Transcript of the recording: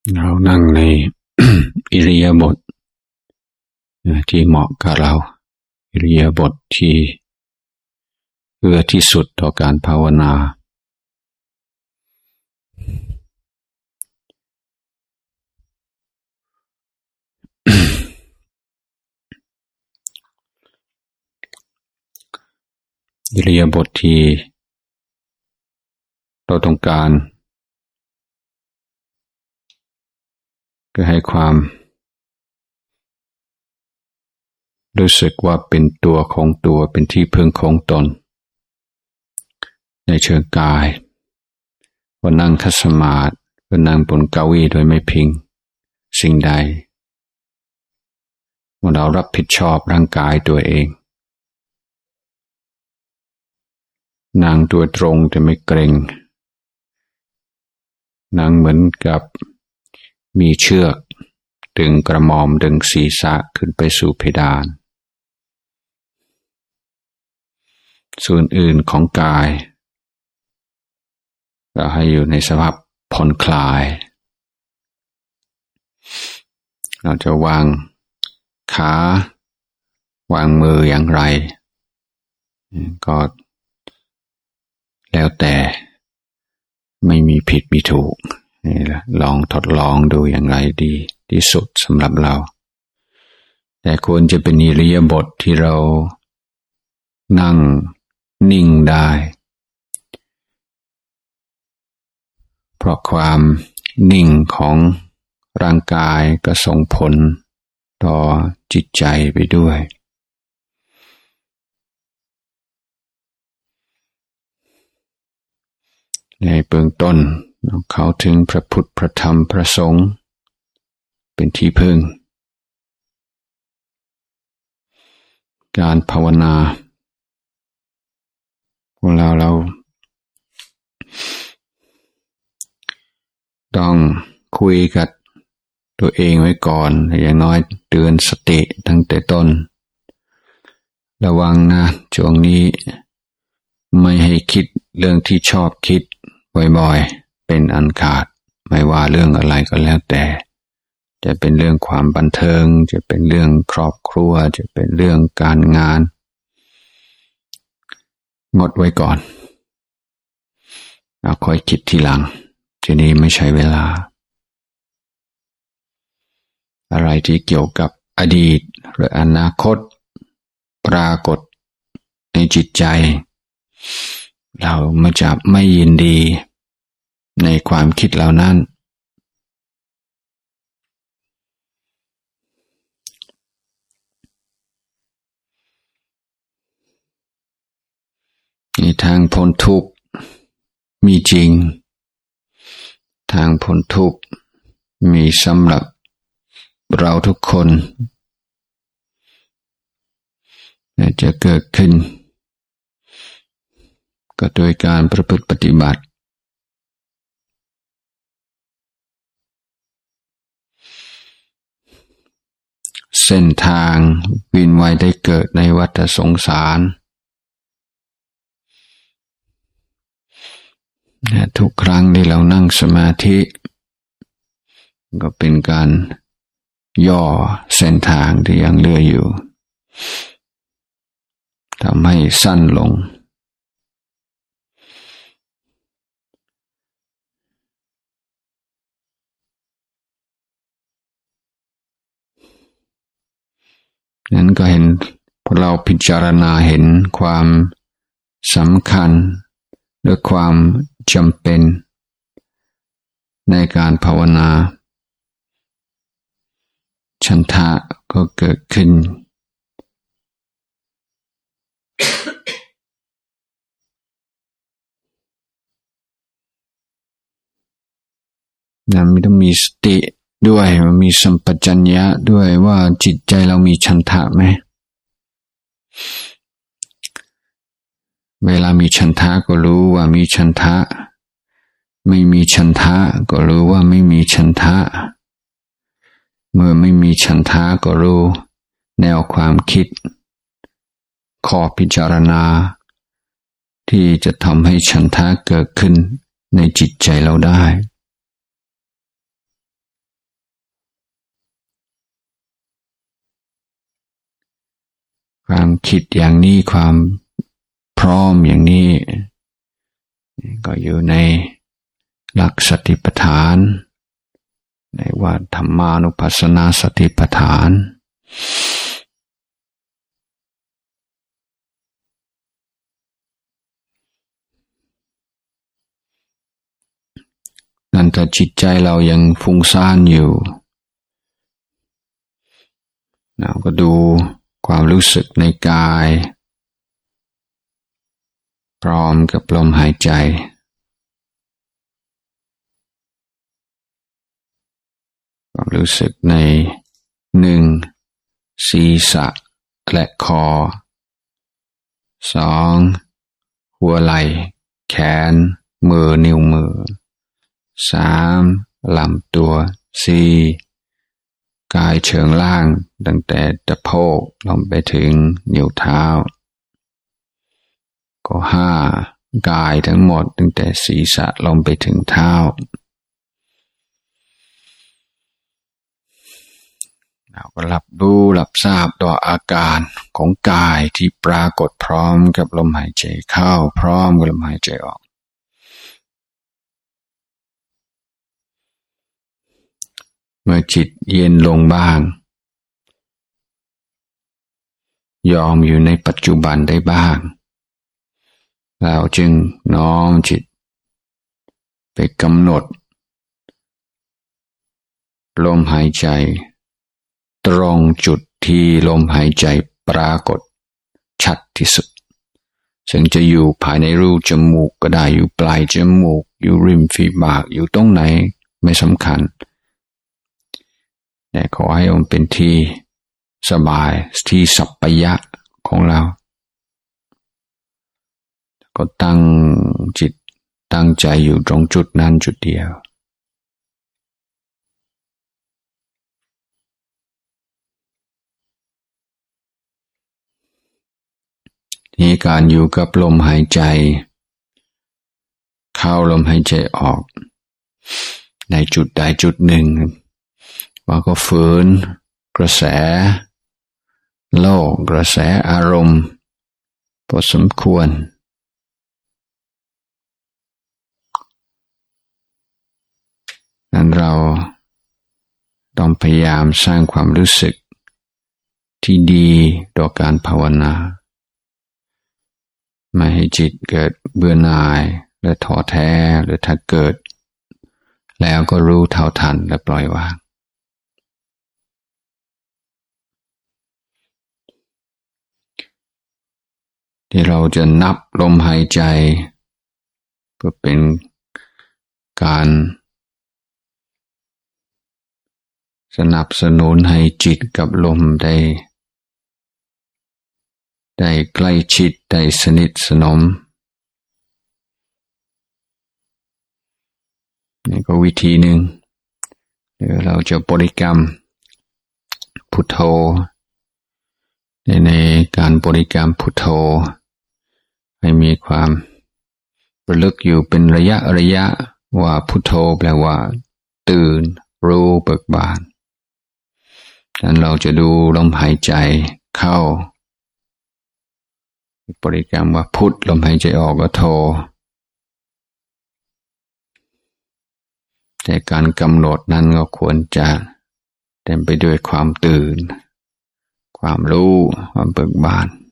เรานั่งใน อิริยาบถที่เหมาะกับเราอิริยาบถที่เอื้อที่สุดต่อการภาวนาอิริยาบถที่เราต้องการก็ให้ความรู้สึกว่าเป็นตัวของตัวเป็นที่พึ่งของตนในเชิงกายว่านั่งคัสมาธิว่านั่งบนเก้าอี้โดยไม่พิงสิ่งใดว่าเรารับผิดชอบร่างกายตัวเองนั่งตัวตรงแต่ไม่เกร็งนั่งเหมือนกับมีเชือกดึงกระหม่อมดึงศีรษะขึ้นไปสู่เพดานส่วนอื่นของกายก็ให้อยู่ในสภาพผ่อนคลายเราจะวางขาวางมืออย่างไรก็แล้วแต่ไม่มีผิดมีถูกนี่แหละลองทดลองดูอย่างไรดีที่สุดสำหรับเราแต่ควรจะเป็นอิริยาบถที่เรานั่งนิ่งได้เพราะความนิ่งของร่างกายก็ส่งผลต่อจิตใจไปด้วยในเบื้องต้นเขาถึงพระพุทธพระธรรมพระสงฆ์เป็นที่พึ่งการภาวนาของเราต้องคุยกับตัวเองไว้ก่อนอย่างน้อยเตือนสติตั้งแต่ต้นระวังนะช่วงนี้ไม่ให้คิดเรื่องที่ชอบคิดบ่อยๆเป็นอันขาดไม่ว่าเรื่องอะไรก็แล้วแต่จะเป็นเรื่องความบันเทิงจะเป็นเรื่องครอบครัวจะเป็นเรื่องการงานงดไว้ก่อนแล้วค่อยคิดทีหลังทีนี้ไม่ใช่เวลาอะไรที่เกี่ยวกับอดีตหรืออนาคตปรากฏในจิตใจเรามาจะไม่ยินดีในความคิดเหล่านั้นในทางพ้นทุกข์มีจริงทางพ้นทุกข์มีสำหรับเราทุกคนจะเกิดขึ้นก็โดยการประพฤติปฏิบัติเส้นทางวินไว้ได้เกิดในวัฏสงสารทุกครั้งที่เรานั่งสมาธิก็เป็นการย่อเส้นทางที่ยังเหลืออยู่ทำให้สั้นลงนั้นก็เห็นพอเราพิจารณาเห็นความสำคัญหรือความจำเป็นในการภาวนาฉันทะก็เกิดขึ้นนั้นไม่ต้องมีสติด้วยมีสัมปชัญญะด้วยว่าจิตใจเรามีฉันทะไหมเวลามีฉันทะก็รู้ว่ามีฉันทะไม่มีฉันทะก็รู้ว่าไม่มีฉันทะเมื่อไม่มีฉันทะก็รู้แนวความคิดข้อพิจารณาที่จะทำให้ฉันทะเกิดขึ้นในจิตใจเราได้ความคิดอย่างนี้ความพร้อมอย่างนี้ก็อยู่ในหลักสติปัฏฐานในว่าธรรมานุปัสสนาสติปัฏฐานนั่นถ้าจิตใจเรายังฟุ้งซ่านอยู่เราก็ดูความรู้สึกในกายพร้อมกับลมหายใจความรู้สึกใน1ศีรษะและคอ2หัวไหล่แขนมือนิ้วมือ3ลำตัว4กายเชิงล่างตั้งแต่ตะโพกลงไปถึงนิ้วเท้าก็5กายทั้งหมดตั้งแต่ศีรษะลงไปถึงเท้าเราก็รับรู้รับทราบต่ออาการของกายที่ปรากฏพร้อมกับลมหายใจเข้าพร้อมกับลมหายใจออกเมื่อจิตเย็นลงบ้างยอมอยู่ในปัจจุบันได้บ้างเราจึงน้อมจิตไปกำหนดลมหายใจตรงจุดที่ลมหายใจปรากฏชัดที่สุดซึ่งจะอยู่ภายในรูจมูกก็ได้อยู่ปลายจมูกอยู่ริมฝีปากอยู่ตรงไหนไม่สำคัญแต่ขอให้มันเป็นที่สบายที่สัปปายะของเราก็ตั้งจิตตั้งใจอยู่ตรงจุดนั้นจุดเดียวนี่การอยู่กับลมหายใจเข้าลมหายใจออกในจุดใดจุดหนึ่งว่าก็ฝืนกระแสโลกกระแสอารมณ์พอสมควรนั้นเราต้องพยายามสร้างความรู้สึกที่ดีต่อการภาวนาไม่ให้จิตเกิดเบื่อหน่ายและท้อแท้หรือถ้าเกิดแล้วก็รู้เท่าทันและปล่อยวางที่เราจะนับลมหายใจเพื่อเป็นการสนับสนุนให้จิตกับลมได้ใกล้ชิดได้สนิทสนมนี่ก็วิธีหนึ่งหรือเราจะบริกรรมพุทโธในการบริกรรมพุทโธให้มีความระลึกอยู่เป็นระยะว่าพุทโธแปลว่าตื่นรู้เบิกบานดังนั้นเราจะดูลมหายใจเข้าบริกรรมว่าพุทลมหายใจออกก็โธแต่การกำหนดนั้นก็ควรจะเต็มไปด้วยความตื่นความรู้ความเบิกบาน